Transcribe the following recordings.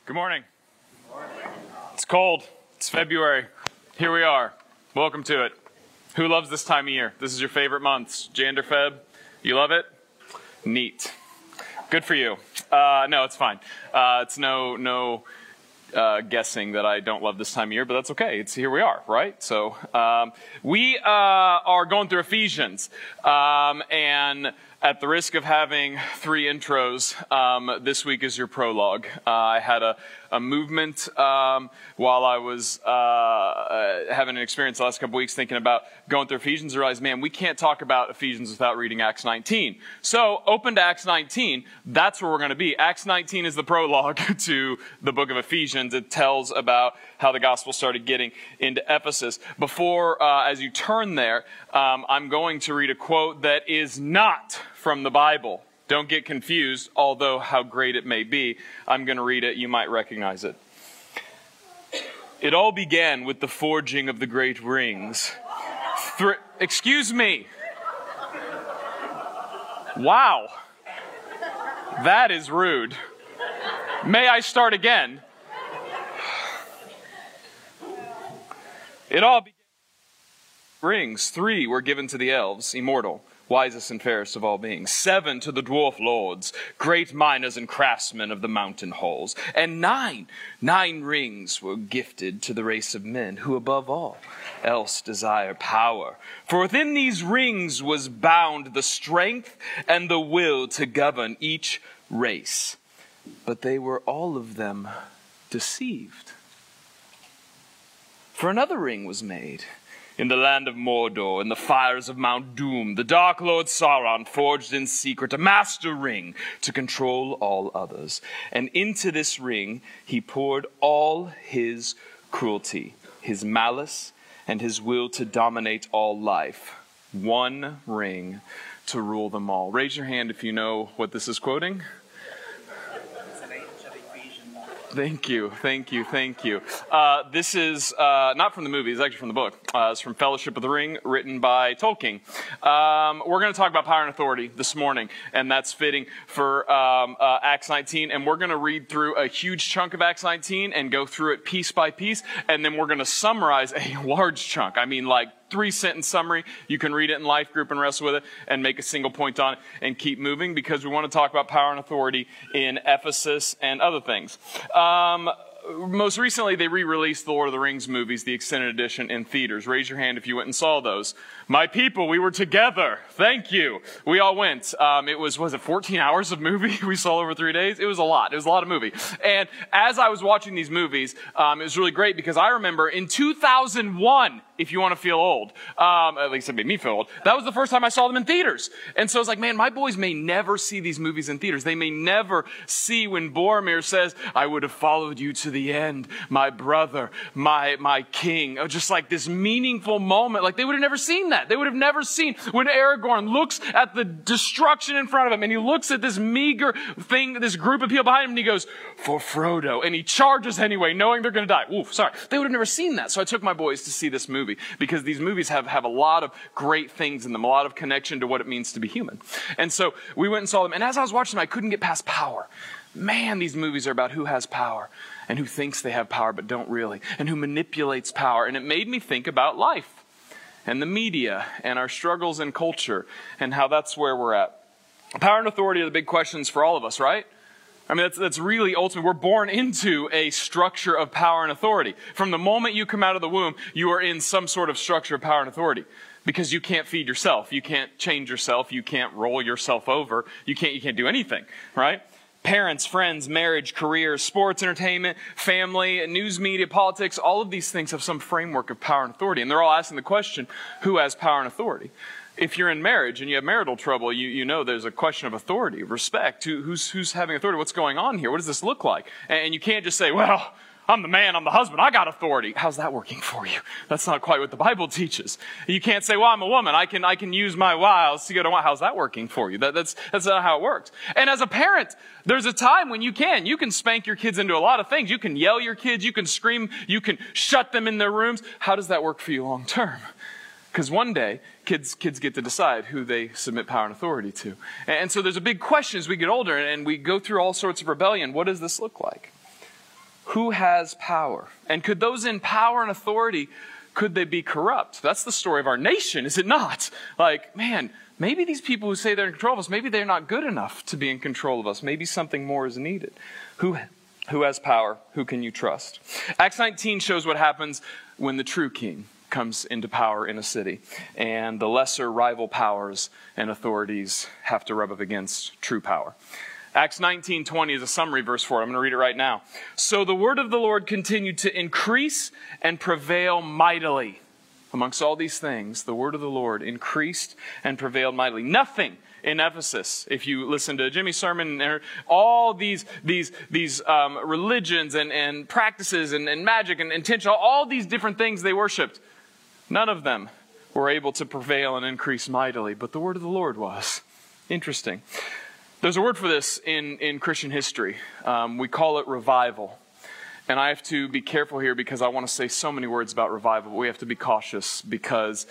Good morning. It's cold. It's February. Here we are. Welcome to it. Who loves this time of year? This is your favorite months. Jan or Feb? You love it? Neat. Good for you. No, it's fine. It's no guessing that I don't love this time of year, but that's okay. Here we are, right? So we are going through Ephesians, and at the risk of having 3 intros, this week is your prologue. I had a movement while I was having an experience the last couple weeks thinking about going through Ephesians. I realized, man, we can't talk about Ephesians without reading Acts 19. So open to Acts 19. That's where we're going to be. Acts 19 is the prologue to the book of Ephesians. It tells about how the gospel started getting into Ephesus. Before, as you turn there, I'm going to read a quote that is not from the Bible. Don't get confused, although how great it may be. I'm going to read it. You might recognize it. It all began with the forging of the great rings. Excuse me. Wow. That is rude. May I start again? It all began with rings. 3 were given to the elves, immortal, wisest and fairest of all beings. 7 to the dwarf lords, great miners and craftsmen of the mountain halls. And 9 rings were gifted to the race of men, who above all else desire power. For within these rings was bound the strength and the will to govern each race. But they were all of them deceived. For another ring was made in the land of Mordor, in the fires of Mount Doom. The Dark Lord Sauron forged in secret a master ring to control all others. And into this ring he poured all his cruelty, his malice, and his will to dominate all life. One ring to rule them all. Raise your hand if you know what this is quoting. Thank you. This is not from the movie, it's actually from the book. It's from Fellowship of the Ring, written by Tolkien. We're going to talk about power and authority this morning, and that's fitting for Acts 19. And we're going to read through a huge chunk of Acts 19 and go through it piece by piece, and then we're going to summarize a large chunk. I mean, like 3-sentence summary. You can read it in life group and wrestle with it and make a single point on it and keep moving, because we want to talk about power and authority in Ephesus and other things. Most recently, they re-released the Lord of the Rings movies, the extended edition, in theaters. Raise your hand if you went and saw those. My people, we were together. Thank you. We all went. It was it 14 hours of movie we saw over 3 days? It was a lot. It was a lot of movie. And as I was watching these movies, it was really great, because I remember in 2001, if you want to feel old, at least it made me feel old, that was the first time I saw them in theaters. And so I was like, man, my boys may never see these movies in theaters. They may never see when Boromir says, I would have followed you to the end, my brother, my king. Just like this meaningful moment. Like they would have never seen that. They would have never seen when Aragorn looks at the destruction in front of him, and he looks at this meager thing, this group of people behind him, and he goes, for Frodo. And he charges anyway, knowing they're going to die. Oof, sorry. They would have never seen that. So I took my boys to see this movie, because these movies have a lot of great things in them, a lot of connection to what it means to be human. And so we went and saw them. And as I was watching them, I couldn't get past power. Man, these movies are about who has power and who thinks they have power but don't really, and who manipulates power. And it made me think about life and the media and our struggles in culture and how that's where we're at. Power and authority are the big questions for all of us, right? I mean, that's really ultimate. We're born into a structure of power and authority. From the moment you come out of the womb, you are in some sort of structure of power and authority. Because you can't feed yourself. You can't change yourself. You can't roll yourself over. You can't do anything, right? Parents, friends, marriage, career, sports, entertainment, family, news media, politics, all of these things have some framework of power and authority. And they're all asking the question, who has power and authority? If you're in marriage and you have marital trouble, you know there's a question of authority, respect. Who's having authority? What's going on here? What does this look like? And you can't just say, well, I'm the man, I'm the husband, I got authority. How's that working for you? That's not quite what the Bible teaches. You can't say, well, I'm a woman, I can use my wiles to go to. How's that working for you? That's not how it works. And as a parent, there's a time when you can spank your kids into a lot of things. You can yell your kids, you can scream, you can shut them in their rooms. How does that work for you long term? Because one day, kids get to decide who they submit power and authority to. And so there's a big question as we get older and we go through all sorts of rebellion. What does this look like? who has power? And could those in power and authority, could they be corrupt? That's the story of our nation, is it not? Like, man, maybe these people who say they're in control of us, maybe they're not good enough to be in control of us. Maybe something more is needed. Who has power? Who can you trust? Acts 19 shows what happens when the true king comes into power in a city, and the lesser rival powers and authorities have to rub up against true power. Acts 19:20 is a summary verse for it. I'm going to read it right now. So the word of the Lord continued to increase and prevail mightily. Amongst all these things, the word of the Lord increased and prevailed mightily. Nothing in Ephesus, if you listen to Jimmy's sermon, and all these religions and practices and magic and intention, all these different things they worshipped, none of them were able to prevail and increase mightily, but the word of the Lord was. Interesting. There's a word for this in Christian history. We call it revival. And I have to be careful here because I want to say so many words about revival, but we have to be cautious because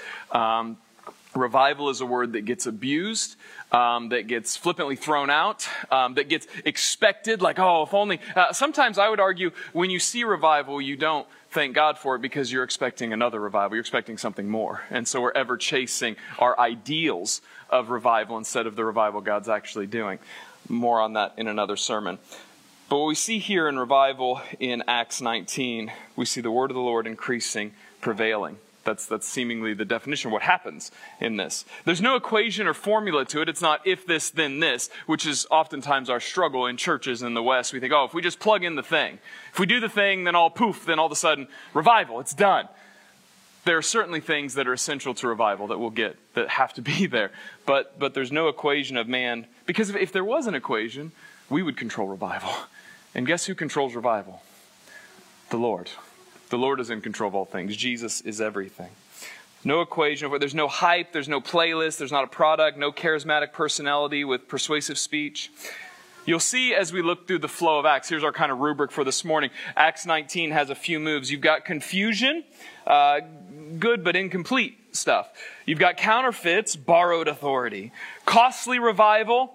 revival is a word that gets abused, that gets flippantly thrown out, that gets expected, like, oh, if only. Sometimes I would argue when you see revival, you don't thank God for it because you're expecting another revival. You're expecting something more. And so we're ever chasing our ideals of revival instead of the revival God's actually doing. More on that in another sermon. But what we see here in revival in Acts 19, we see the word of the Lord increasing, prevailing. That's seemingly the definition of what happens in this. There's no equation or formula to it. It's not if this, then this, which is oftentimes our struggle in churches in the West. We think, oh, if we just plug in the thing, if we do the thing, then all of a sudden, revival, it's done. There are certainly things that are essential to revival that we'll get, that have to be there. But there's no equation of man, because if there was an equation, we would control revival. And guess who controls revival? The Lord. The Lord is in control of all things. Jesus is everything. No equation. There's no hype. There's no playlist. There's not a product. No charismatic personality with persuasive speech. You'll see as we look through the flow of Acts, here's our kind of rubric for this morning. Acts 19 has a few moves. You've got confusion, good but incomplete stuff. You've got counterfeits, borrowed authority. Costly revival,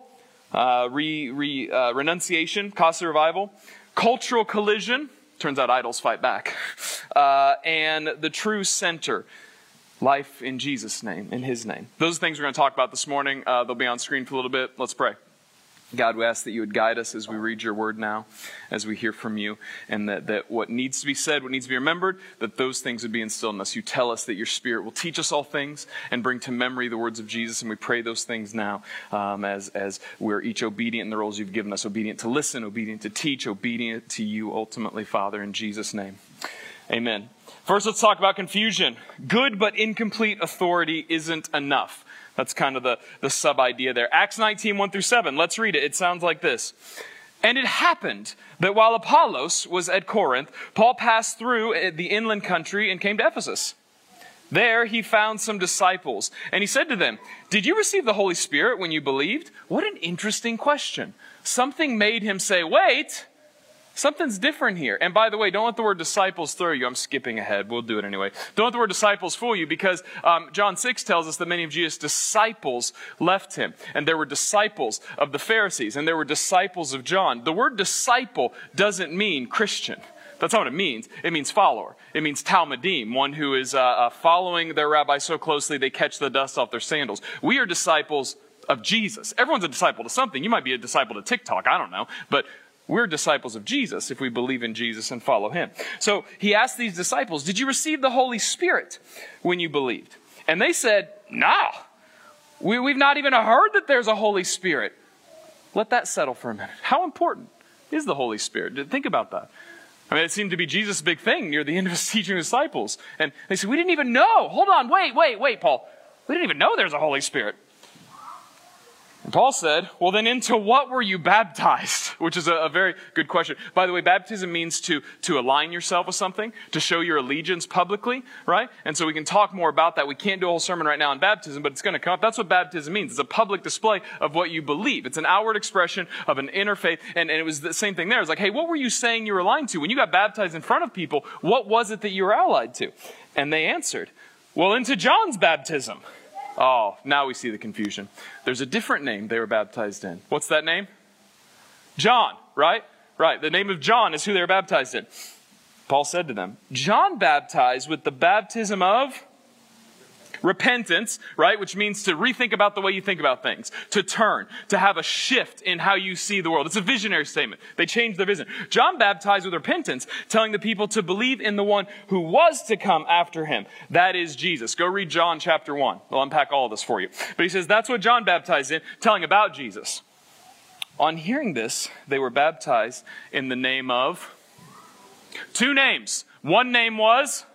renunciation, costly revival. Cultural collision. Turns out idols fight back. And the true center, life in Jesus' name, in His name. Those are things we're going to talk about this morning. They'll be on screen for a little bit. Let's pray. God, we ask that you would guide us as we read your word now, as we hear from you, and that what needs to be said, what needs to be remembered, that those things would be instilled in us. You tell us that your Spirit will teach us all things and bring to memory the words of Jesus, and we pray those things now as we're each obedient in the roles you've given us, obedient to listen, obedient to teach, obedient to you ultimately, Father, in Jesus' name. Amen. First, let's talk about confusion. Good but incomplete authority isn't enough. That's kind of the sub-idea there. Acts 19, 1-7. Let's read it. It sounds like this. And it happened that while Apollos was at Corinth, Paul passed through the inland country and came to Ephesus. There he found some disciples, and he said to them, "Did you receive the Holy Spirit when you believed?" What an interesting question. Something made him say, wait, something's different here. And by the way, don't let the word disciples throw you. I'm skipping ahead. We'll do it anyway. Don't let the word disciples fool you, because John 6 tells us that many of Jesus' disciples left him. And there were disciples of the Pharisees, and there were disciples of John. The word disciple doesn't mean Christian. That's not what it means. It means follower. It means talmidim, one who is following their rabbi so closely they catch the dust off their sandals. We are disciples of Jesus. Everyone's a disciple to something. You might be a disciple to TikTok. I don't know. But we're disciples of Jesus if we believe in Jesus and follow him. So he asked these disciples, did you receive the Holy Spirit when you believed? And they said, no. We've not even heard that there's a Holy Spirit. Let that settle for a minute. How important is the Holy Spirit? Think about that. I mean, it seemed to be Jesus' big thing near the end of his teaching his disciples. And they said, we didn't even know. Hold on, wait, Paul. We didn't even know there's a Holy Spirit. And Paul said, well, then into what were you baptized? Which is a very good question. By the way, baptism means to align yourself with something, to show your allegiance publicly, right? And so we can talk more about that. We can't do a whole sermon right now on baptism, but it's going to come up. That's what baptism means. It's a public display of what you believe. It's an outward expression of an inner faith. And it was the same thing there. It's like, hey, what were you saying you were aligned to? When you got baptized in front of people, what was it that you were allied to? And they answered, well, into John's baptism. Oh, now we see the confusion. There's a different name they were baptized in. What's that name? John, right? Right, the name of John is who they were baptized in. Paul said to them, John baptized with the baptism of repentance, right? Which means to rethink about the way you think about things, to turn, to have a shift in how you see the world. It's a visionary statement. They changed their vision. John baptized with repentance, telling the people to believe in the one who was to come after him. That is Jesus. Go read John chapter 1. We'll unpack all of this for you. But he says that's what John baptized in, telling about Jesus. On hearing this, they were baptized in the name of two names. One name was,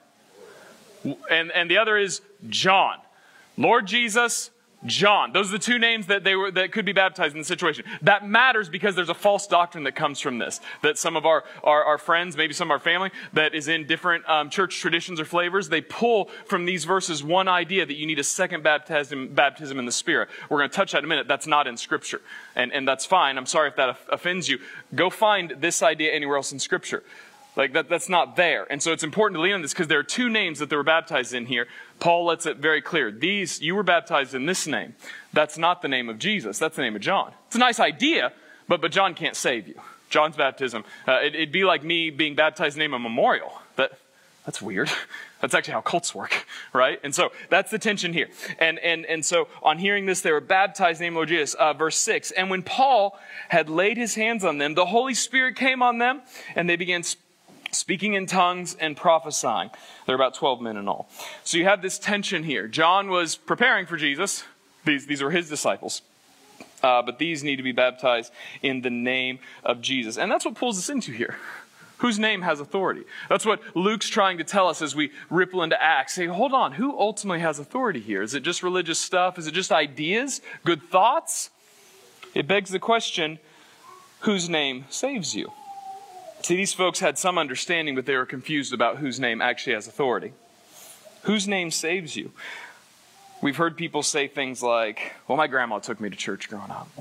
and the other is John. Lord Jesus, John. Those are the two names that that could be baptized in the situation. That matters because there's a false doctrine that comes from this. That some of our friends, maybe some of our family, that is in different church traditions or flavors, they pull from these verses one idea that you need a second baptism in the Spirit. We're going to touch that in a minute. That's not in Scripture. And that's fine. I'm sorry if that offends you. Go find this idea anywhere else in Scripture. Like that's not there. And so it's important to lean on this because there are two names that they were baptized in here. Paul lets it very clear. You were baptized in this name. That's not the name of Jesus. That's the name of John. It's a nice idea, but John can't save you. John's baptism, it'd be like me being baptized in the name of Memorial. That's weird. That's actually how cults work, right? And so that's the tension here. And so on hearing this, they were baptized in the name of Lord Jesus. Verse 6, and when Paul had laid his hands on them, the Holy Spirit came on them, and they began speaking in tongues and prophesying. There are about 12 men in all. So you have this tension here. John was preparing for Jesus. These are his disciples. But these need to be baptized in the name of Jesus. And that's what pulls us into here. Whose name has authority? That's what Luke's trying to tell us as we ripple into Acts. Say, hold on, who ultimately has authority here? Is it just religious stuff? Is it just ideas? Good thoughts? It begs the question, whose name saves you? See, these folks had some understanding, but they were confused about whose name actually has authority. Whose name saves you? We've heard people say things like, well, my grandma took me to church growing up.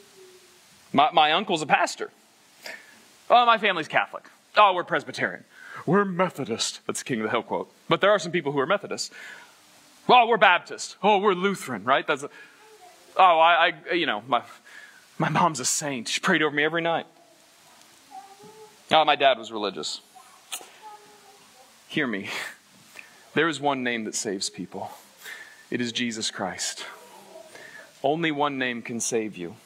My uncle's a pastor. Oh, my family's Catholic. Oh, we're Presbyterian. We're Methodist. That's the King of the Hill quote. But there are some people who are Methodist. Well, we're Baptist. Oh, we're Lutheran, right? My mom's a saint. She prayed over me every night. Oh, my dad was religious. Hear me. There is one name that saves people. It is Jesus Christ. Only one name can save you.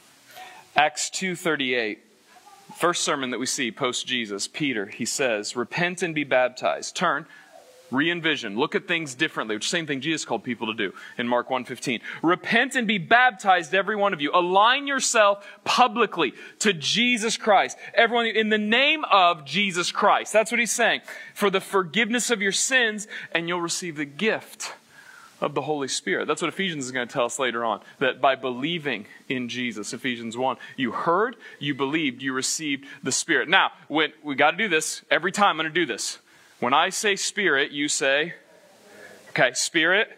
Acts 2:38, first sermon that we see post-Jesus, Peter, he says, repent and be baptized. Turn, re-envision, look at things differently, which is the same thing Jesus called people to do in Mark 1:15. Repent and be baptized, every one of you. Align yourself publicly to Jesus Christ. Everyone, in the name of Jesus Christ. That's what he's saying. For the forgiveness of your sins, and you'll receive the gift of the Holy Spirit. That's what Ephesians is going to tell us later on. That by believing in Jesus, Ephesians 1, you heard, you believed, you received the Spirit. Now, we got to do this. Every time I'm going to do this. When I say Spirit, you say, okay, Spirit,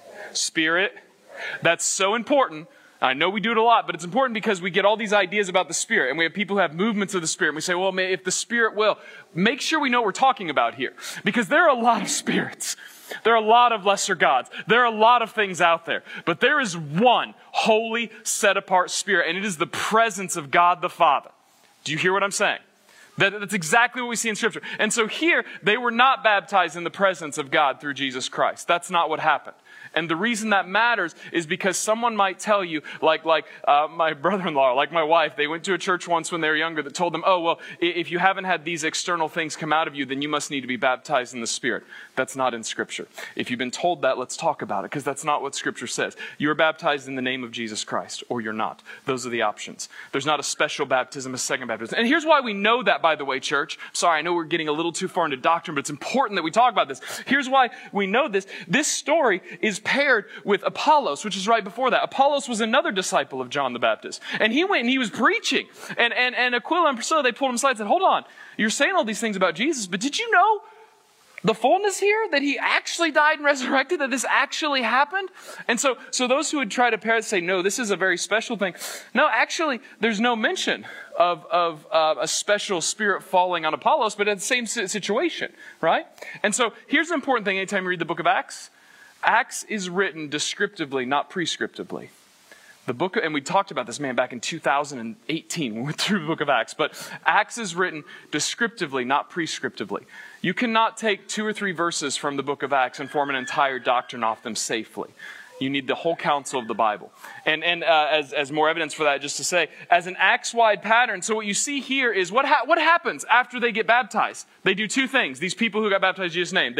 Spirit. That's so important. I know we do it a lot, but it's important because we get all these ideas about the Spirit, and we have people who have movements of the Spirit, and we say, well, if the Spirit will, make sure we know what we're talking about here. Because there are a lot of spirits. There are a lot of lesser gods. There are a lot of things out there. But there is one holy, set-apart Spirit, and it is the presence of God the Father. Do you hear what I'm saying? That's exactly what we see in Scripture. And so here, they were not baptized in the presence of God through Jesus Christ. That's not what happened. And the reason that matters is because someone might tell you, like my brother-in-law, like my wife, they went to a church once when they were younger that told them, oh, well, if you haven't had these external things come out of you, then you must need to be baptized in the Spirit. That's not in Scripture. If you've been told that, let's talk about it, because that's not what Scripture says. You are baptized in the name of Jesus Christ, or you're not. Those are the options. There's not a special baptism, a second baptism. And here's why we know that, by the way, church. Sorry, I know we're getting a little too far into doctrine, but it's important that we talk about this. Here's why we know this. This story is paired with Apollos, which is right before that. Apollos was another disciple of John the Baptist. And he went and he was preaching. And Aquila and Priscilla, they pulled him aside and said, hold on, you're saying all these things about Jesus, but did you know the fullness here, that he actually died and resurrected, that this actually happened? And so those who would try to pair it say, no, this is a very special thing. No, actually, there's no mention of a special Spirit falling on Apollos, but it's the same situation, right? And so here's the important thing anytime you read the book of Acts. Acts is written descriptively, not prescriptively. The book, and we talked about this, back in 2018 when we went through the book of Acts, but Acts is written descriptively, not prescriptively. You cannot take 2 or 3 verses from the book of Acts and form an entire doctrine off them safely. You need the whole counsel of the Bible. And as more evidence for that, just to say, as an Acts-wide pattern, so what you see here is what happens after they get baptized. They do 2 things. These people who got baptized in Jesus' name,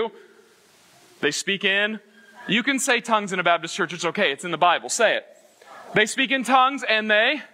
they speak in. You can say tongues in a Baptist church. It's okay. It's in the Bible. Say it. They speak in tongues and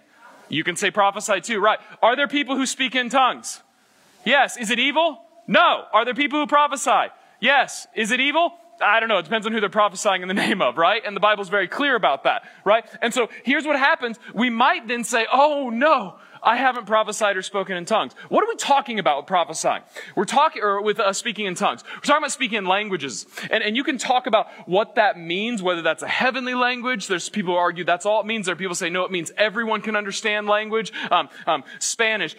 you can say prophesy too, right? Are there people who speak in tongues? Yes. Is it evil? No. Are there people who prophesy? Yes. Is it evil? I don't know. It depends on who they're prophesying in the name of, right? And the Bible's very clear about that, right? And so here's what happens. We might then say, oh no, I haven't prophesied or spoken in tongues. What are we talking about with prophesying? We're talking, or with speaking in tongues. We're talking about speaking in languages. And you can talk about what that means, whether that's a heavenly language. There's people who argue that's all it means. There are people who say, no, it means everyone can understand language. Spanish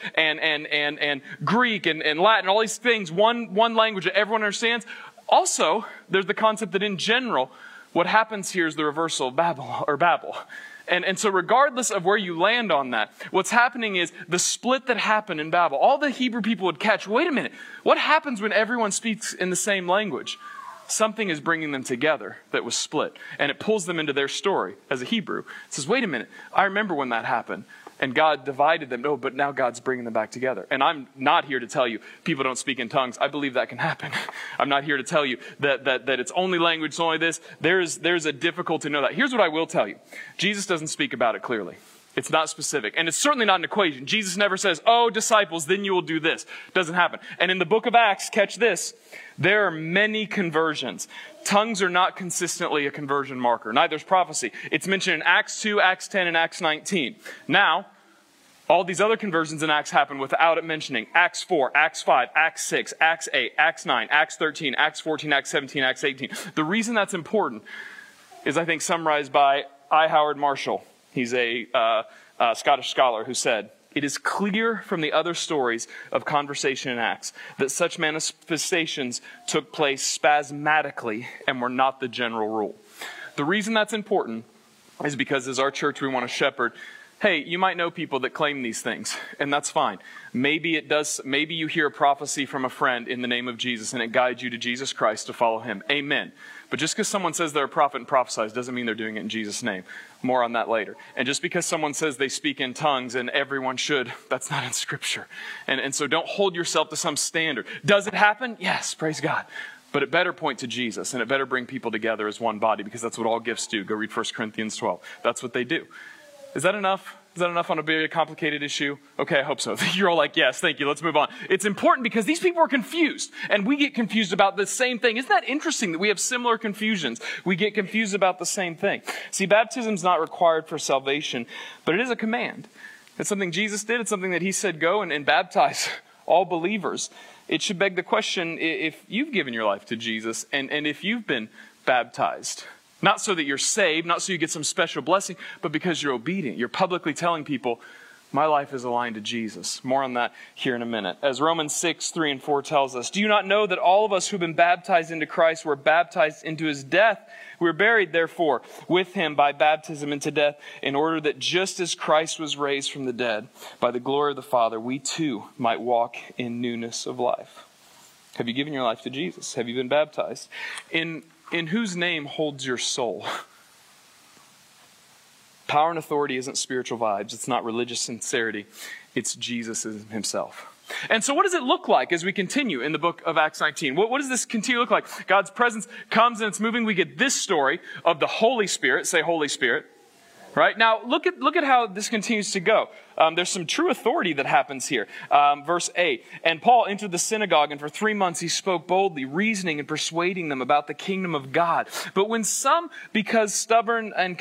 and Greek and Latin, all these things, one language that everyone understands. Also, there's the concept that in general, what happens here is the reversal of Babel. And so regardless of where you land on that, what's happening is the split that happened in Babel. All the Hebrew people would catch, wait a minute, what happens when everyone speaks in the same language? Something is bringing them together that was split. And it pulls them into their story as a Hebrew. It says, wait a minute, I remember when that happened. And God divided them. No, but now God's bringing them back together. And I'm not here to tell you people don't speak in tongues. I believe that can happen. I'm not here to tell you that it's only language, it's only this. There's a difficulty to know that. Here's what I will tell you. Jesus doesn't speak about it clearly. It's not specific. And it's certainly not an equation. Jesus never says, oh, disciples, then you will do this. It doesn't happen. And in the book of Acts, catch this, there are many conversions. Tongues are not consistently a conversion marker. Neither is prophecy. It's mentioned in Acts 2, Acts 10, and Acts 19. Now, all these other conversions in Acts happen without it mentioning Acts 4, Acts 5, Acts 6, Acts 8, Acts 9, Acts 13, Acts 14, Acts 17, Acts 18. The reason that's important is, I think, summarized by I. Howard Marshall. He's a Scottish scholar who said, it is clear from the other stories of conversation in Acts that such manifestations took place spasmodically and were not the general rule. The reason that's important is because as our church we want to shepherd, hey, you might know people that claim these things, and that's fine. Maybe you hear a prophecy from a friend in the name of Jesus and it guides you to Jesus Christ to follow him. Amen. But just because someone says they're a prophet and prophesies doesn't mean they're doing it in Jesus' name. More on that later. And just because someone says they speak in tongues and everyone should, that's not in Scripture. And so don't hold yourself to some standard. Does it happen? Yes, praise God. But it better point to Jesus, and it better bring people together as one body, because that's what all gifts do. Go read 1 Corinthians 12. That's what they do. Is that enough? Is that enough on a very complicated issue? Okay, I hope so. You're all like, yes, thank you. Let's move on. It's important because these people are confused, and we get confused about the same thing. Isn't that interesting that we have similar confusions? We get confused about the same thing. See, baptism is not required for salvation, but it is a command. It's something Jesus did. It's something that he said, go and baptize all believers. It should beg the question, if you've given your life to Jesus and if you've been baptized, not so that you're saved, not so you get some special blessing, but because you're obedient. You're publicly telling people, my life is aligned to Jesus. More on that here in a minute. As Romans 6, 3 and 4 tells us, do you not know that all of us who've been baptized into Christ were baptized into his death? We were buried, therefore, with him by baptism into death, in order that just as Christ was raised from the dead by the glory of the Father, we too might walk in newness of life. Have you given your life to Jesus? Have you been baptized? In whose name holds your soul? Power and authority isn't spiritual vibes. It's not religious sincerity. It's Jesus himself. And so what does it look like as we continue in the book of Acts 19? What does this continue to look like? God's presence comes and it's moving. We get this story of the Holy Spirit. Say Holy Spirit. Right? Now, look at how this continues to go. There's some true authority that happens here. Verse 8, and Paul entered the synagogue, and for 3 months he spoke boldly, reasoning and persuading them about the kingdom of God. But when some became stubborn and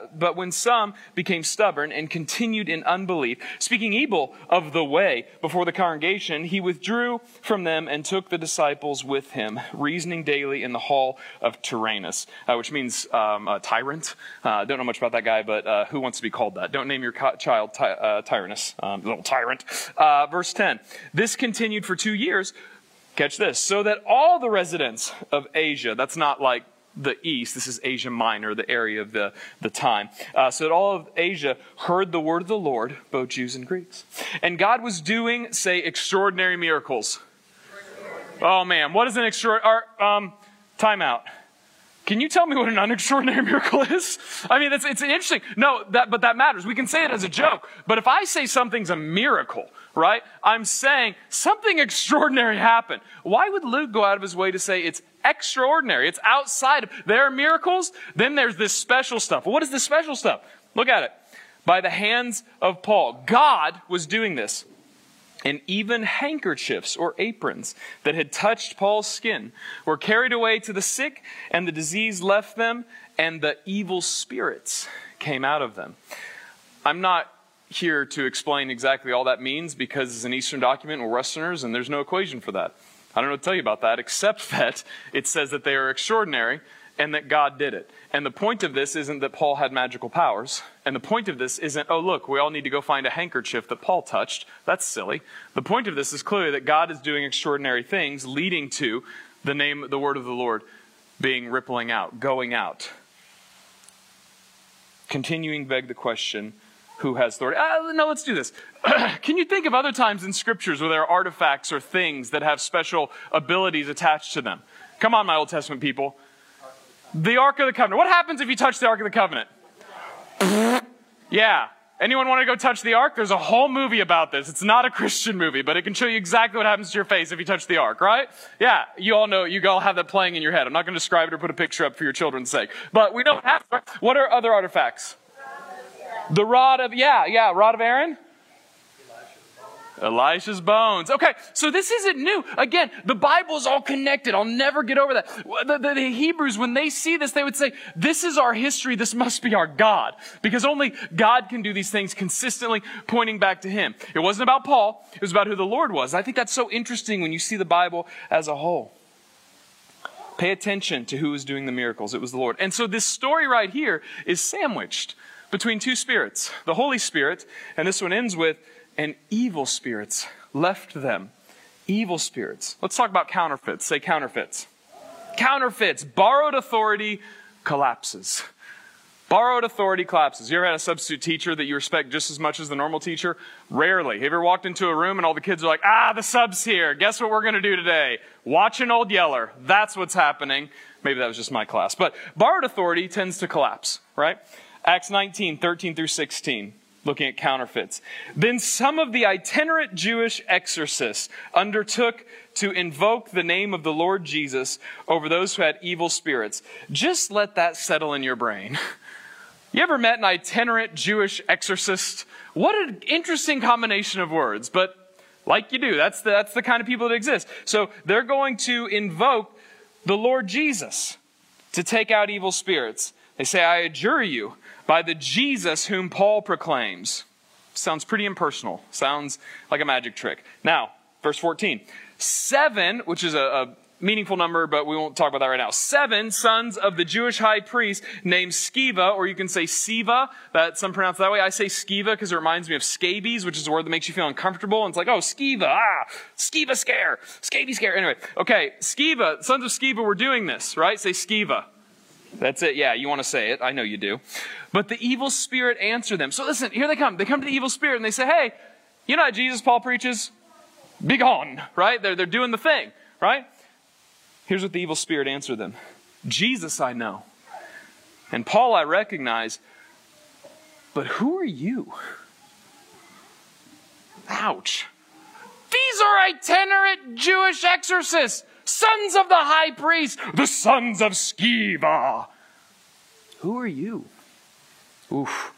continued in unbelief, speaking evil of the way before the congregation, he withdrew from them and took the disciples with him, reasoning daily in the hall of Tyrannus, which means tyrant. Don't know much about that guy, but who wants to be called that? Don't name your child Tyrannus, little tyrant. Verse 10, this continued for 2 years. Catch this. So that all the residents of Asia, that's not like the east. This is Asia Minor, the area of the time. So that all of Asia heard the word of the Lord, both Jews and Greeks. And God was doing, say, extraordinary miracles. Oh man, what is an extraordinary... time out. Can you tell me what an unextraordinary miracle is? I mean, it's interesting. No, but that matters. We can say it as a joke. But if I say something's a miracle, right, I'm saying something extraordinary happened. Why would Luke go out of his way to say it's extraordinary? It's outside of... There are miracles, then there's this special stuff. Well, what is this special stuff? Look at it. By the hands of Paul. God was doing this. And even handkerchiefs or aprons that had touched Paul's skin were carried away to the sick, and the disease left them, and the evil spirits came out of them. I'm not here to explain exactly all that means because it's an Eastern document, we're Westerners, and there's no equation for that. I don't know what to tell you about that, except that it says that they are extraordinary and that God did it. And the point of this isn't that Paul had magical powers. And the point of this isn't, oh look, we all need to go find a handkerchief that Paul touched. That's silly. The point of this is clearly that God is doing extraordinary things, leading to the word of the Lord being rippling out, going out. Continuing beg the question, who has authority? No, let's do this. Can you think of other times in scriptures where there are artifacts or things that have special abilities attached to them? Come on, my Old Testament people. The Ark of the Covenant. What happens if you touch the Ark of the Covenant? Yeah. Anyone want to go touch the Ark? There's a whole movie about this. It's not a Christian movie, but it can show you exactly what happens to your face if you touch the Ark, right? Yeah. You all know, you all have that playing in your head. I'm not going to describe it or put a picture up for your children's sake. But we don't have to. What are other artifacts? The rod of, rod of Aaron? Elisha's bones. Okay, so this isn't new. Again, the Bible's all connected. I'll never get over that. The Hebrews, when they see this, they would say, this is our history. This must be our God. Because only God can do these things consistently, pointing back to Him. It wasn't about Paul. It was about who the Lord was. I think that's so interesting when you see the Bible as a whole. Pay attention to who was doing the miracles. It was the Lord. And so this story right here is sandwiched between two spirits. The Holy Spirit, and this one ends with, and evil spirits left them. Evil spirits. Let's talk about counterfeits. Say counterfeits. Counterfeits. Borrowed authority collapses. Borrowed authority collapses. You ever had a substitute teacher that you respect just as much as the normal teacher? Rarely. Have you ever walked into a room and all the kids are like, the sub's here. Guess what we're going to do today? Watch an old yeller. That's what's happening. Maybe that was just my class. But borrowed authority tends to collapse, right? Acts 19, 13 through 16. Looking at counterfeits. Then some of the itinerant Jewish exorcists undertook to invoke the name of the Lord Jesus over those who had evil spirits. Just let that settle in your brain. You ever met an itinerant Jewish exorcist? What an interesting combination of words, but like you do, that's the kind of people that exist. So they're going to invoke the Lord Jesus to take out evil spirits. They say, I adjure you by the Jesus whom Paul proclaims. Sounds pretty impersonal. Sounds like a magic trick. Now, verse 14. 7, which is a meaningful number, but we won't talk about that right now. 7 sons of the Jewish high priest named Sceva, or you can say Siva. That some pronounce it that way. I say Sceva because it reminds me of scabies, which is a word that makes you feel uncomfortable. And it's like, oh, Sceva, Sceva scare, scabies scare. Anyway, okay, Sceva, sons of Sceva were doing this, right? Say Sceva. That's it. Yeah, you want to say it. I know you do. But the evil spirit answered them. So listen, here they come. They come to the evil spirit and they say, hey, you know how Jesus Paul preaches? Be gone, right? They're doing the thing, right? Here's what the evil spirit answered them. Jesus I know, and Paul I recognize, but who are you? Ouch. These are itinerant Jewish exorcists. Sons of the high priest, the sons of Sceva. Who are you? Oof.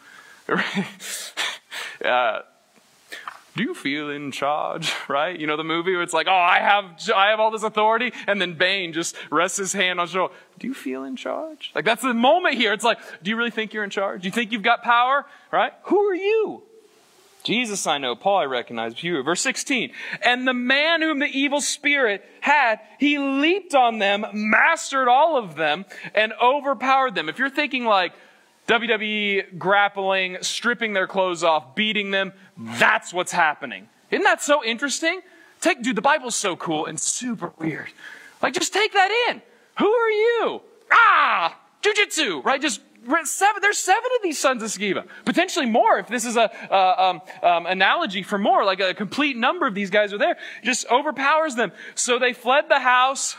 Do you feel in charge? Right? You know the movie where it's like, oh, I have all this authority, and then Bane just rests his hand on his shoulder. Do you feel in charge? Like that's the moment here. It's like, do you really think you're in charge? Do you think you've got power? Right? Who are you? Jesus I know, Paul I recognize, you. Verse 16. And the man whom the evil spirit had, he leaped on them, mastered all of them, and overpowered them. If you're thinking like WWE grappling, stripping their clothes off, beating them, that's what's happening. Isn't that so interesting? Dude, the Bible's so cool and super weird. Like, just take that in. Who are you? Jujitsu, right? Just there's 7 of these sons of Sceva. Potentially more if this is a analogy for more, like a complete number of these guys are there. Just overpowers them. So they fled the house.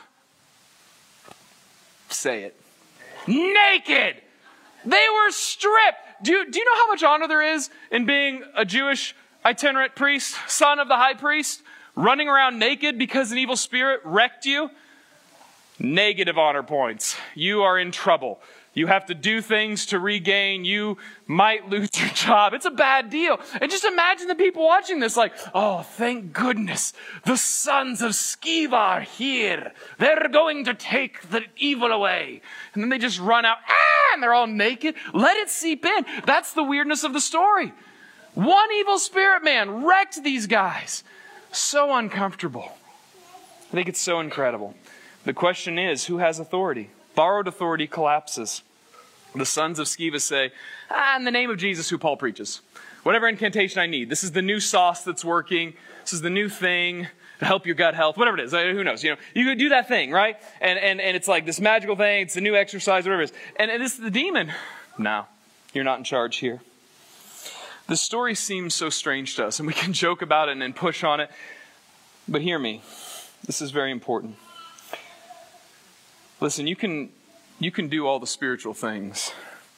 Say it. Naked. They were stripped. Do you know how much honor there is in being a Jewish itinerant priest, son of the high priest, running around naked because an evil spirit wrecked you? Negative honor points. You are in trouble. You have to do things to regain. You might lose your job. It's a bad deal. And just imagine the people watching this like, oh, thank goodness. The sons of Sceva are here. They're going to take the evil away. And then they just run out, and they're all naked. Let it seep in. That's the weirdness of the story. One evil spirit man wrecked these guys. So uncomfortable. I think it's so incredible. The question is, who has authority? Borrowed authority collapses. The sons of Sceva say, in the name of Jesus who Paul preaches. Whatever incantation I need. This is the new sauce that's working. This is the new thing to help your gut health. Whatever it is. Who knows? You could do that thing, right? And it's like this magical thing. It's a new exercise, whatever it is. And this is the demon. No, you're not in charge here. This story seems so strange to us, and we can joke about it and push on it. But hear me. This is very important. Listen, you can do all the spiritual things.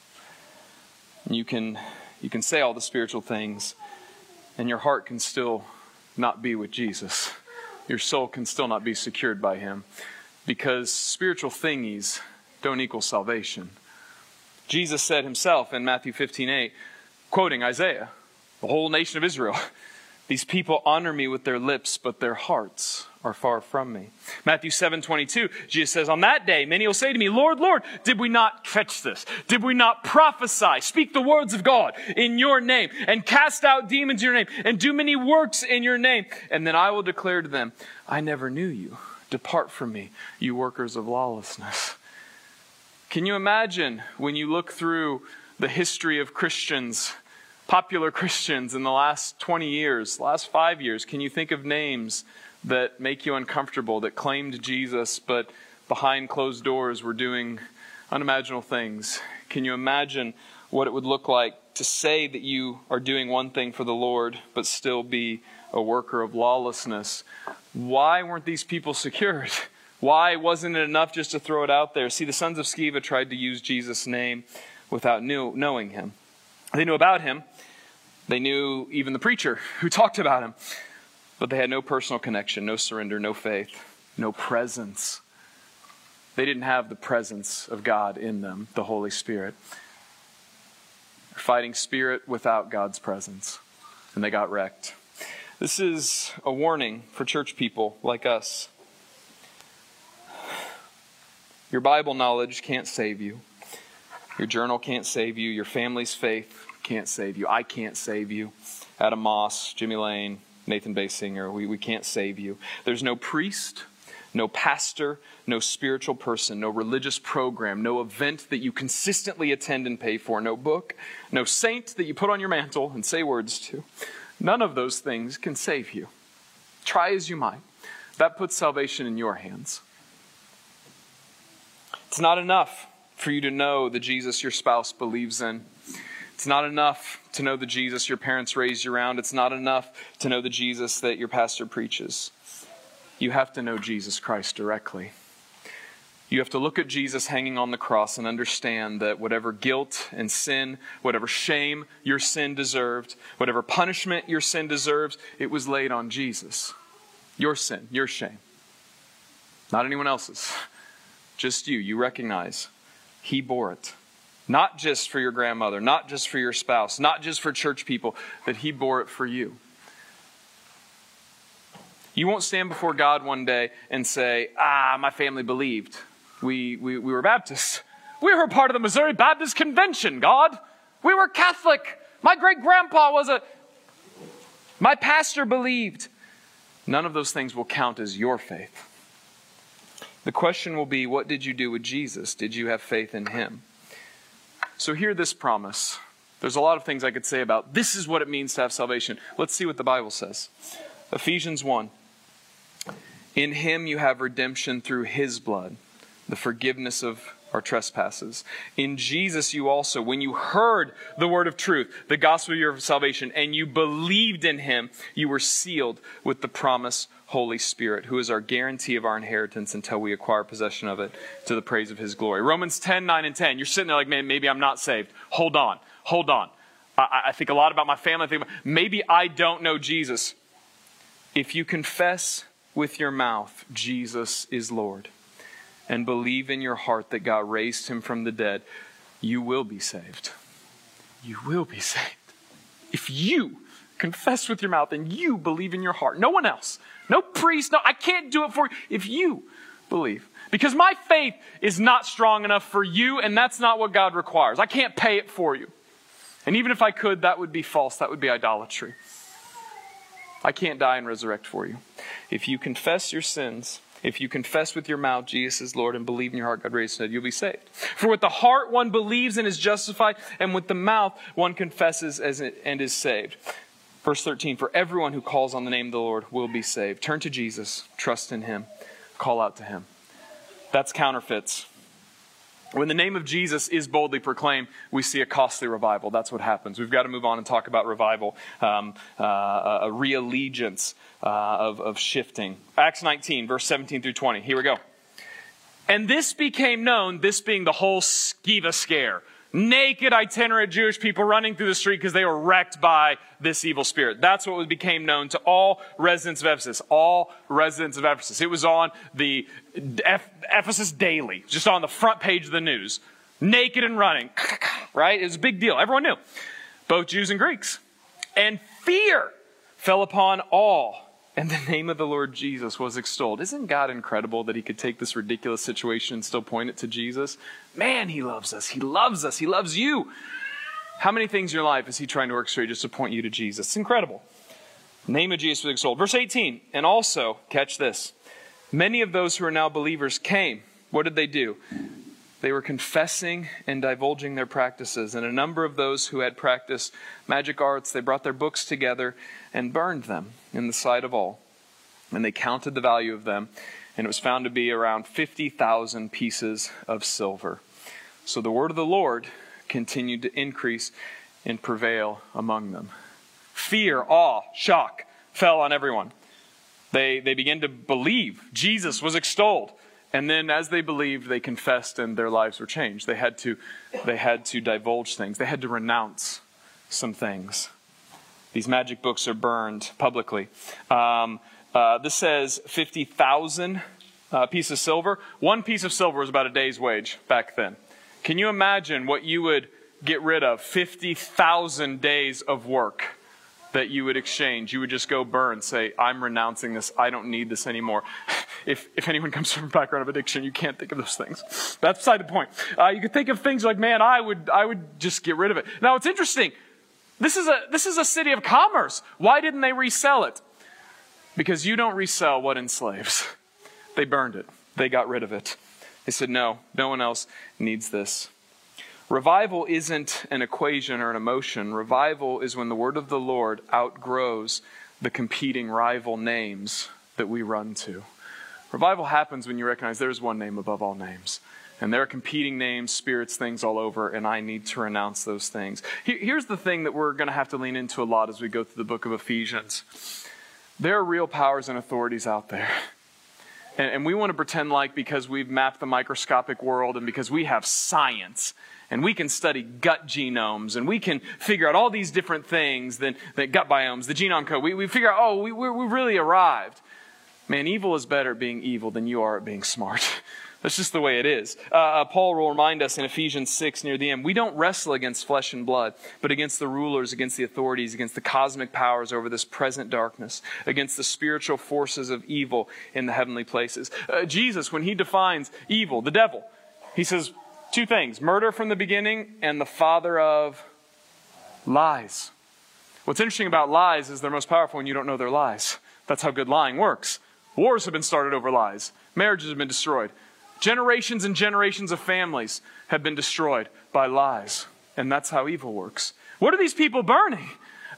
You can say all the spiritual things, and your heart can still not be with Jesus. Your soul can still not be secured by Him, because spiritual thingies don't equal salvation. Jesus said Himself in Matthew 15:8, quoting Isaiah, the whole nation of Israel, these people honor me with their lips, but their hearts are far from me. Matthew 7:22, Jesus says, on that day, many will say to me, Lord, Lord, did we not catch this? Did we not prophesy, speak the words of God in your name, and cast out demons in your name, and do many works in your name? And then I will declare to them, I never knew you. Depart from me, you workers of lawlessness. Can you imagine when you look through the history of Christians, popular Christians in the last 20 years, last 5 years, can you think of names that make you uncomfortable, that claimed Jesus, but behind closed doors were doing unimaginable things? Can you imagine what it would look like to say that you are doing one thing for the Lord, but still be a worker of lawlessness? Why weren't these people secured? Why wasn't it enough just to throw it out there? See, the sons of Sceva tried to use Jesus' name without knowing Him. They knew about Him. They knew even the preacher who talked about Him. But they had no personal connection, no surrender, no faith, no presence. They didn't have the presence of God in them, the Holy Spirit. They're fighting spirit without God's presence. And they got wrecked. This is a warning for church people like us. Your Bible knowledge can't save you. Your journal can't save you. Your family's faith can't save you. I can't save you. Adam Moss, Jimmy Lane, Nathan Basinger, we can't save you. There's no priest, no pastor, no spiritual person, no religious program, no event that you consistently attend and pay for, no book, no saint that you put on your mantle and say words to. None of those things can save you. Try as you might. That puts salvation in your hands. It's not enough for you to know the Jesus your spouse believes in. It's not enough to know the Jesus your parents raised you around. It's not enough to know the Jesus that your pastor preaches. You have to know Jesus Christ directly. You have to look at Jesus hanging on the cross and understand that whatever guilt and sin, whatever shame your sin deserved, whatever punishment your sin deserves, it was laid on Jesus. Your sin, your shame. Not anyone else's. Just you. You recognize He bore it. Not just for your grandmother, not just for your spouse, not just for church people, but He bore it for you. You won't stand before God one day and say, my family believed. We were Baptists. We were part of the Missouri Baptist Convention, God. We were Catholic. My great-grandpa was my pastor believed. None of those things will count as your faith. The question will be, what did you do with Jesus? Did you have faith in Him? So hear this promise. There's a lot of things I could say about this is what it means to have salvation. Let's see what the Bible says. Ephesians 1. In Him you have redemption through His blood, the forgiveness of our trespasses. In Jesus you also, when you heard the word of truth, the gospel of your salvation, and you believed in him, you were sealed with the promised Holy Spirit, who is our guarantee of our inheritance until we acquire possession of it to the praise of his glory. Romans 10, 9, and 10. You're sitting there like, man, maybe I'm not saved. Hold on. I think a lot about my family. Maybe I don't know Jesus. If you confess with your mouth Jesus is Lord, and believe in your heart that God raised him from the dead, you will be saved. You will be saved. If you confess with your mouth and you believe in your heart, no one else, no priest, no, I can't do it for you. If you believe. Because my faith is not strong enough for you, and that's not what God requires. I can't pay it for you. And even if I could, that would be false. That would be idolatry. I can't die and resurrect for you. If you confess your sins, if you confess with your mouth Jesus is Lord and believe in your heart God raised him from the dead, you'll be saved. For with the heart one believes and is justified, and with the mouth one confesses and is saved. Verse 13, for everyone who calls on the name of the Lord will be saved. Turn to Jesus, trust in him, call out to him. That's counterfeits. When the name of Jesus is boldly proclaimed, we see a costly revival. That's what happens. We've got to move on and talk about revival, a re-allegiance of shifting. Acts 19, verse 17 through 20. Here we go. And this became known, this being the whole Skiva scare. Naked, itinerant Jewish people running through the street because they were wrecked by this evil spirit. That's what became known to all residents of Ephesus. All residents of Ephesus. It was on the Ephesus Daily, just on the front page of the news. Naked and running. Right? It was a big deal. Everyone knew. Both Jews and Greeks. And fear fell upon all. And the name of the Lord Jesus was extolled. Isn't God incredible that he could take this ridiculous situation and still point it to Jesus? Man, he loves us. He loves us. He loves you. How many things in your life is he trying to orchestrate just to point you to Jesus? It's incredible. The name of Jesus was extolled. Verse 18. And also, catch this. Many of those who are now believers came. What did they do? They were confessing and divulging their practices. And a number of those who had practiced magic arts, they brought their books together and burned them in the sight of all. And they counted the value of them, and it was found to be around 50,000 pieces of silver. So the word of the Lord continued to increase and prevail among them. Fear, awe, shock fell on everyone. They began to believe Jesus was extolled. And then as they believed, they confessed and their lives were changed. They had to divulge things. They had to renounce some things. These magic books are burned publicly. This says 50,000 pieces of silver. One piece of silver was about a day's wage back then. Can you imagine what you would get rid of? 50,000 days of work that you would exchange. You would just go burn, say, I'm renouncing this. I don't need this anymore. If anyone comes from a background of addiction, you can't think of those things. That's beside the point. You could think of things like, man, I would just get rid of it. Now, it's interesting. This is a city of commerce. Why didn't they resell it? Because you don't resell what enslaves. They burned it. They got rid of it. They said, no one else needs this. Revival isn't an equation or an emotion. Revival is when the word of the Lord outgrows the competing rival names that we run to. Revival happens when you recognize there's one name above all names. And there are competing names, spirits, things all over, and I need to renounce those things. Here's the thing that we're going to have to lean into a lot as we go through the book of Ephesians. There are real powers and authorities out there. And we want to pretend like because we've mapped the microscopic world and because we have science and we can study gut genomes and we can figure out all these different things, the gut biomes, the genome code. We figure out, we really arrived. Man, evil is better at being evil than you are at being smart. That's just the way it is. Paul will remind us in Ephesians 6 near the end, we don't wrestle against flesh and blood, but against the rulers, against the authorities, against the cosmic powers over this present darkness, against the spiritual forces of evil in the heavenly places. Jesus, when he defines evil, the devil, he says two things, murder from the beginning and the father of lies. What's interesting about lies is they're most powerful when you don't know they're lies. That's how good lying works. Wars have been started over lies. Marriages have been destroyed. Generations and generations of families have been destroyed by lies. And that's how evil works. What are these people burning?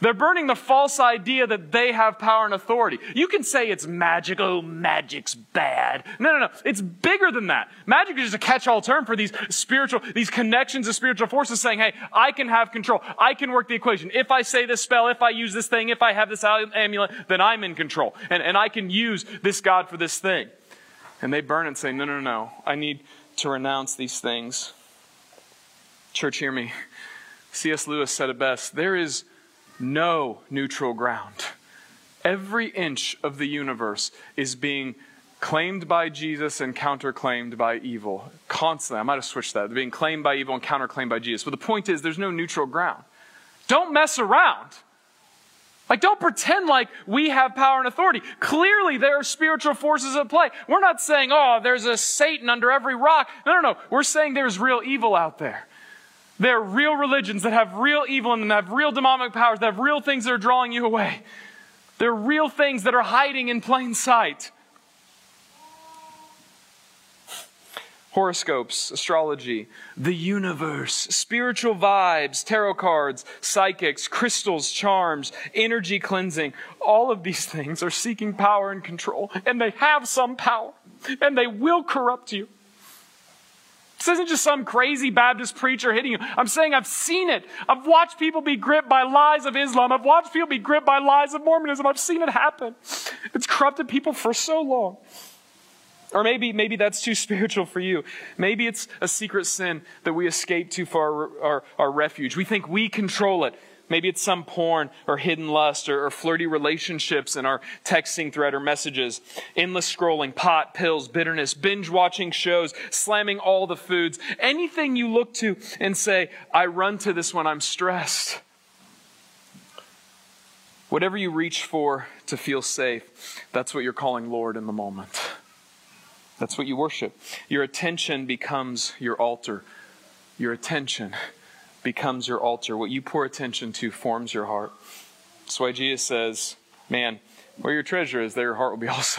They're burning the false idea that they have power and authority. You can say it's magic. Oh, magic's bad. No. It's bigger than that. Magic is just a catch-all term for these connections of spiritual forces saying, hey, I can have control. I can work the equation. If I say this spell, if I use this thing, if I have this amulet, then I'm in control. And I can use this God for this thing. And they burn and say, no. I need to renounce these things. Church, hear me. C.S. Lewis said it best. There is no neutral ground. Every inch of the universe is being claimed by Jesus and counterclaimed by evil. Constantly. I might have switched that. They're being claimed by evil and counterclaimed by Jesus. But the point is, there's no neutral ground. Don't mess around. Don't pretend like we have power and authority. Clearly, there are spiritual forces at play. We're not saying, oh, there's a Satan under every rock. No. We're saying there's real evil out there. There are real religions that have real evil in them, that have real demonic powers, that have real things that are drawing you away. There are real things that are hiding in plain sight. Horoscopes, astrology, the universe, spiritual vibes, tarot cards, psychics, crystals, charms, energy cleansing. All of these things are seeking power and control. And they have some power. And they will corrupt you. This isn't just some crazy Baptist preacher hitting you. I'm saying I've seen it. I've watched people be gripped by lies of Islam. I've watched people be gripped by lies of Mormonism. I've seen it happen. It's corrupted people for so long. Or maybe that's too spiritual for you. Maybe it's a secret sin that we escape to for our refuge. We think we control it. Maybe it's some porn or hidden lust or flirty relationships in our texting thread or messages. Endless scrolling, pot, pills, bitterness, binge watching shows, slamming all the foods. Anything you look to and say, I run to this when I'm stressed. Whatever you reach for to feel safe, that's what you're calling Lord in the moment. That's what you worship. Your attention becomes your altar. Your attention becomes your altar. What you pour attention to forms your heart. That's why Jesus says, man, where your treasure is, there your heart will be also.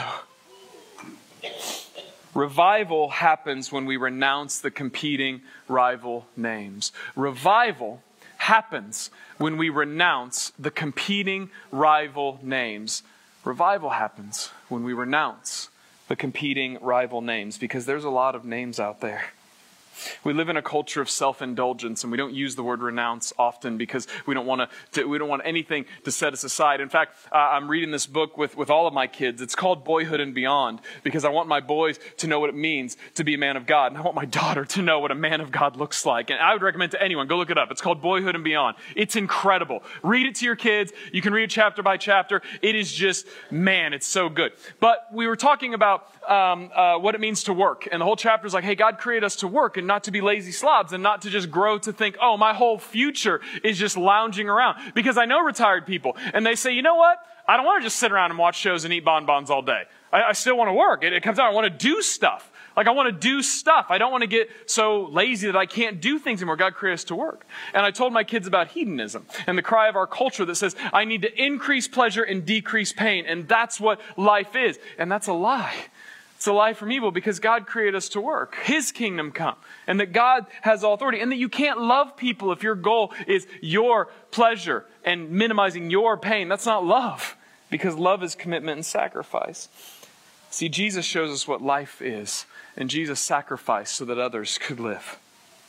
Revival happens when we renounce the competing rival names. Revival happens when we renounce the competing rival names. Revival happens when we renounce the competing rival names, because there's a lot of names out there. We live in a culture of self-indulgence, and we don't use the word renounce often because we don't want anything to set us aside. In fact, I'm reading this book with all of my kids. It's called Boyhood and Beyond, because I want my boys to know what it means to be a man of God, and I want my daughter to know what a man of God looks like. And I would recommend to anyone, go look it up. It's called Boyhood and Beyond. It's incredible. Read it to your kids. You can read it chapter by chapter. It is just, man, it's so good. But we were talking about what it means to work, and the whole chapter is like, hey, God created us to work and not to be lazy slobs, and not to just grow to think, oh, my whole future is just lounging around. Because I know retired people, and they say, you know what? I don't want to just sit around and watch shows and eat bonbons all day. I still want to work. It comes out, I want to do stuff. I want to do stuff. I don't want to get so lazy that I can't do things anymore. God created us to work. And I told my kids about hedonism and the cry of our culture that says, I need to increase pleasure and decrease pain. And that's what life is. And that's a lie. It's a lie from evil, because God created us to work. His kingdom come. And that God has all authority. And that you can't love people if your goal is your pleasure and minimizing your pain. That's not love. Because love is commitment and sacrifice. See, Jesus shows us what life is. And Jesus sacrificed so that others could live.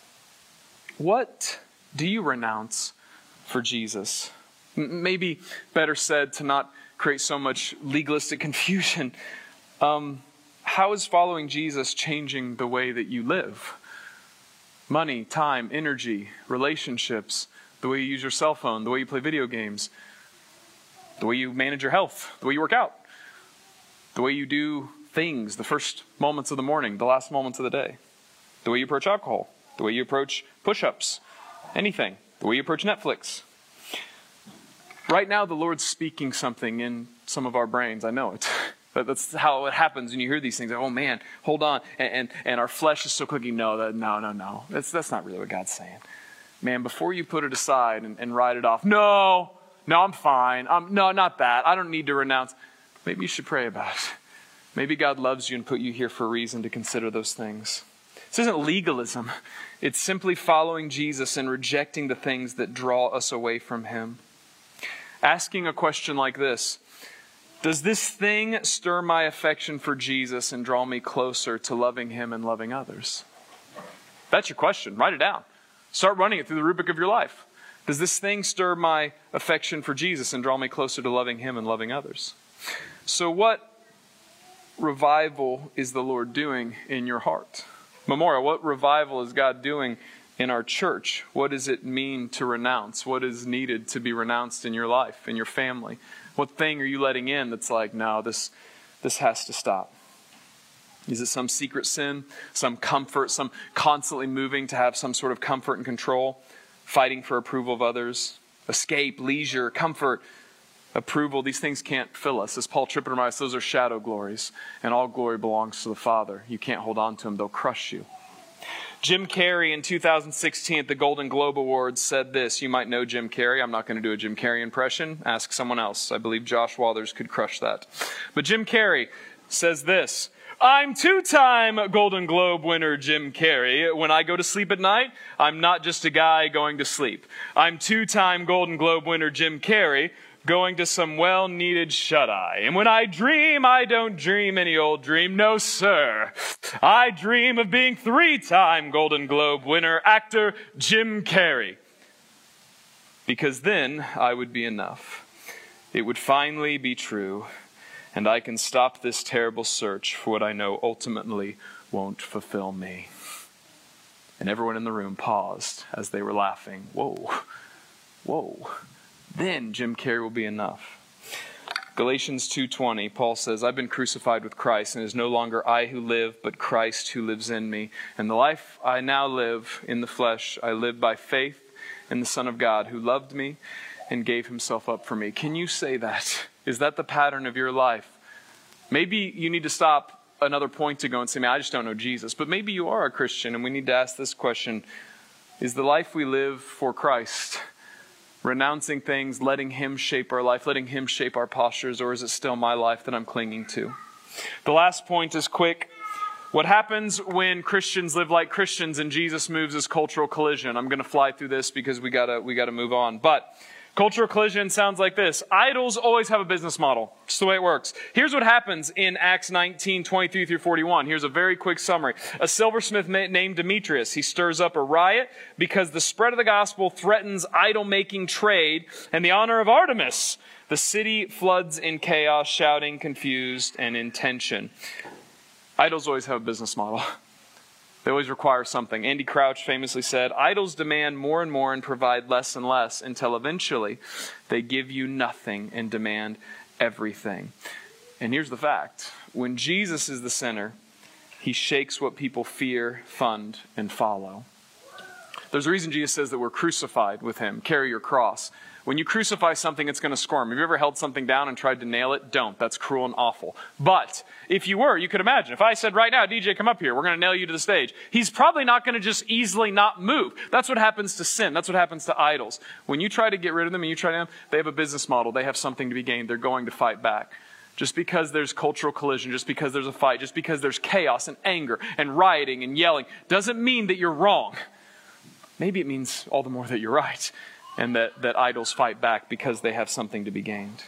What do you renounce for Jesus? Maybe better said, to not create so much legalistic confusion. How is following Jesus changing the way that you live? Money, time, energy, relationships, the way you use your cell phone, the way you play video games, the way you manage your health, the way you work out, the way you do things, the first moments of the morning, the last moments of the day, the way you approach alcohol, the way you approach push-ups, anything, the way you approach Netflix. Right now, the Lord's speaking something in some of our brains. I know it. But that's how it happens when you hear these things. Like, oh man, hold on. And our flesh is so clicking, no. That's not really what God's saying. Man, before you put it aside and write it off, no, I'm fine. No, not that. I don't need to renounce. Maybe you should pray about it. Maybe God loves you and put you here for a reason to consider those things. This isn't legalism. It's simply following Jesus and rejecting the things that draw us away from Him. asking a question like this: does this thing stir my affection for Jesus and draw me closer to loving him and loving others? That's your question. Write it down. Start running it through the rubric of your life. Does this thing stir my affection for Jesus and draw me closer to loving him and loving others? So what revival is the Lord doing in your heart? Memorial, what revival is God doing in our church? What does it mean to renounce? What is needed to be renounced in your life, in your family? What thing are you letting in that's like, no, this has to stop? Is it some secret sin, some comfort, some constantly moving to have some sort of comfort and control, fighting for approval of others, escape, leisure, comfort, approval? These things can't fill us. As Paul Tripp reminds us, those are shadow glories, and all glory belongs to the Father. You can't hold on to them. They'll crush you. Jim Carrey in 2016 at the Golden Globe Awards said this. You might know Jim Carrey. I'm not going to do a Jim Carrey impression. Ask someone else. I believe Josh Walters could crush that. But Jim Carrey says this: I'm two-time Golden Globe winner Jim Carrey. When I go to sleep at night, I'm not just a guy going to sleep. I'm two-time Golden Globe winner Jim Carrey, going to some well-needed shut-eye. And when I dream, I don't dream any old dream. No, sir. I dream of being three-time Golden Globe winner actor Jim Carrey. Because then I would be enough. It would finally be true. And I can stop this terrible search for what I know ultimately won't fulfill me. And everyone in the room paused as they were laughing. Whoa. Whoa. Then Jim Carrey will be enough. Galatians 2:20, Paul says, I've been crucified with Christ, and it is no longer I who live, but Christ who lives in me. And the life I now live in the flesh, I live by faith in the Son of God, who loved me and gave himself up for me. Can you say that? Is that the pattern of your life? Maybe you need to stop another point ago and say, man, I just don't know Jesus. But maybe you are a Christian, and we need to ask this question: is the life we live for Christ? Renouncing things, letting him shape our life, letting him shape our postures, or is it still my life that I'm clinging to? The last point is quick. What happens when Christians live like Christians and Jesus moves is cultural collision. I'm going to fly through this because we gotta move on. But cultural collision sounds like this. Idols always have a business model. Just the way it works. Here's what happens in Acts 19:23 through 41. Here's a very quick summary. A silversmith named Demetrius, he stirs up a riot because the spread of the gospel threatens idol-making trade and the honor of Artemis. The city floods in chaos, shouting, confused, and in tension. Idols always have a business model. They always require something. Andy Crouch famously said, idols demand more and more and provide less and less until eventually they give you nothing and demand everything. And here's the fact. When Jesus is the center, he shakes what people fear, fund, and follow. There's a reason Jesus says that we're crucified with him. Carry your cross. When you crucify something, it's going to squirm. Have you ever held something down and tried to nail it? Don't. That's cruel and awful. But if you were, you could imagine. If I said right now, DJ, come up here. We're going to nail you to the stage. He's probably not going to just easily not move. That's what happens to sin. That's what happens to idols. When you try to get rid of them and you try to, they have a business model. They have something to be gained. They're going to fight back. Just because there's cultural collision, just because there's a fight, just because there's chaos and anger and rioting and yelling, doesn't mean that you're wrong. Maybe it means all the more that you're right. And that idols fight back because they have something to be gained.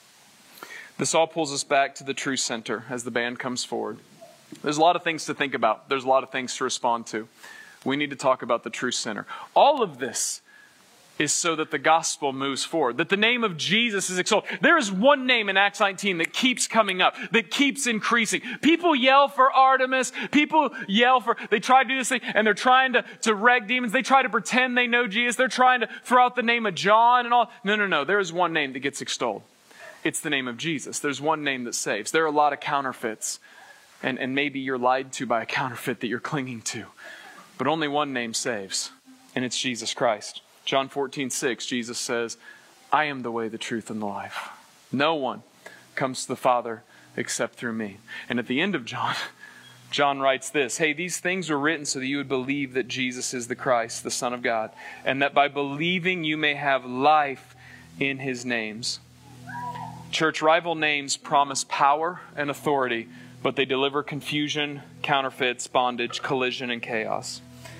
This all pulls us back to the true center as the band comes forward. There's a lot of things to think about. There's a lot of things to respond to. We need to talk about the true center. All of this is so that the gospel moves forward, that the name of Jesus is exalted. There is one name in Acts 19 that keeps coming up, that keeps increasing. People yell for Artemis. People yell for, they try to do this thing, and they're trying to reg demons. They try to pretend they know Jesus. They're trying to throw out the name of John and all. No. There is one name that gets extolled. It's the name of Jesus. There's one name that saves. There are a lot of counterfeits, and maybe you're lied to by a counterfeit that you're clinging to. But only one name saves, and it's Jesus Christ. John 14:6, Jesus says, I am the way, the truth, and the life. No one comes to the Father except through me. And at the end of John, John writes this, hey, these things were written so that you would believe that Jesus is the Christ, the Son of God, and that by believing you may have life in his names. Church, rival names promise power and authority, but they deliver confusion, counterfeits, bondage, collision, and chaos.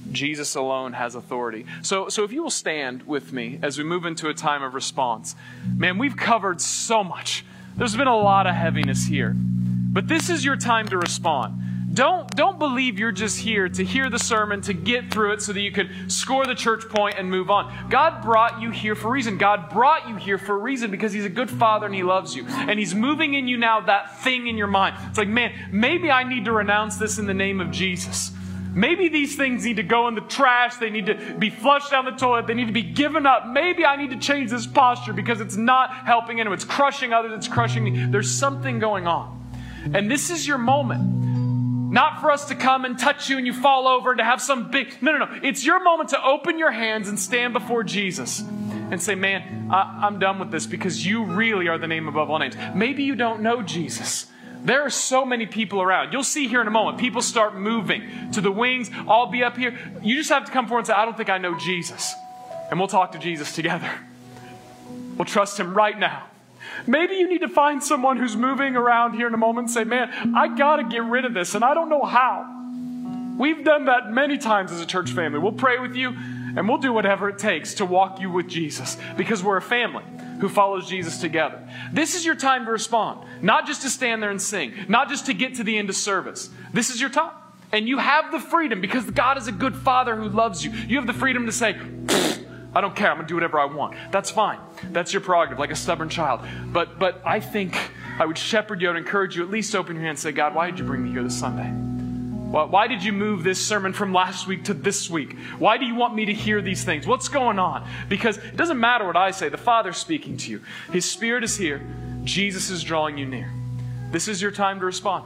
Jesus alone has authority. So if you will stand with me as we move into a time of response. Man, we've covered so much. There's been a lot of heaviness here. But this is your time to respond. Don't believe you're just here to hear the sermon, to get through it so that you can score the church point and move on. God brought you here for a reason. God brought you here for a reason because He's a good Father and He loves you. And He's moving in you now that thing in your mind. It's like, man, maybe I need to renounce this in the name of Jesus. Maybe these things need to go in the trash. They need to be flushed down the toilet. They need to be given up. Maybe I need to change this posture because it's not helping anyone. It's crushing others. It's crushing me. There's something going on. And this is your moment. Not for us to come and touch you and you fall over and to have some big... No. It's your moment to open your hands and stand before Jesus and say, man, I'm done with this because you really are the name above all names. Maybe you don't know Jesus. There are so many people around. You'll see here in a moment, people start moving to the wings. I'll be up here. You just have to come forward and say, I don't think I know Jesus. And we'll talk to Jesus together. We'll trust Him right now. Maybe you need to find someone who's moving around here in a moment and say, man, I got to get rid of this and I don't know how. We've done that many times as a church family. We'll pray with you and we'll do whatever it takes to walk you with Jesus because we're a family who follows Jesus together. This is your time to respond, not just to stand there and sing, not just to get to the end of service. This is your time. And you have the freedom because God is a good Father who loves you. You have the freedom to say, I don't care. I'm going to do whatever I want. That's fine. That's your prerogative, like a stubborn child. But I think I would shepherd you and encourage you, at least open your hand and say, God, why did you bring me here this Sunday? Why did you move this sermon from last week to this week? Why do you want me to hear these things? What's going on? Because it doesn't matter what I say. The Father's speaking to you. His Spirit is here. Jesus is drawing you near. This is your time to respond.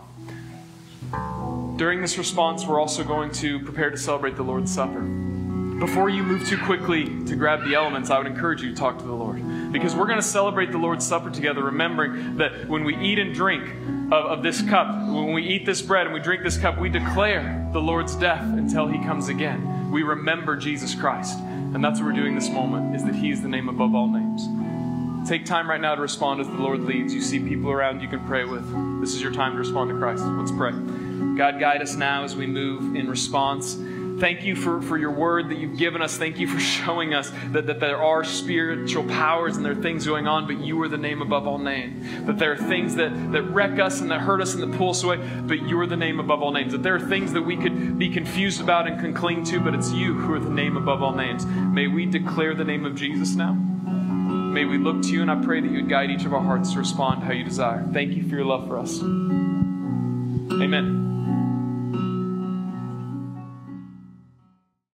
During this response, we're also going to prepare to celebrate the Lord's Supper. Before you move too quickly to grab the elements, I would encourage you to talk to the Lord. Because we're going to celebrate the Lord's Supper together, remembering that when we eat and drink of this cup, when we eat this bread and we drink this cup, we declare the Lord's death until He comes again. We remember Jesus Christ. And that's what we're doing this moment, is that He is the name above all names. Take time right now to respond as the Lord leads. You see people around you can pray with. This is your time to respond to Christ. Let's pray. God, guide us now as we move in response. Thank you for your word that you've given us. Thank you for showing us that there are spiritual powers and there are things going on, but you are the name above all names. That there are things that wreck us and that hurt us and that pull us away, but you are the name above all names. That there are things that we could be confused about and can cling to, but it's you who are the name above all names. May we declare the name of Jesus now. May we look to you, and I pray that you would guide each of our hearts to respond how you desire. Thank you for your love for us. Amen.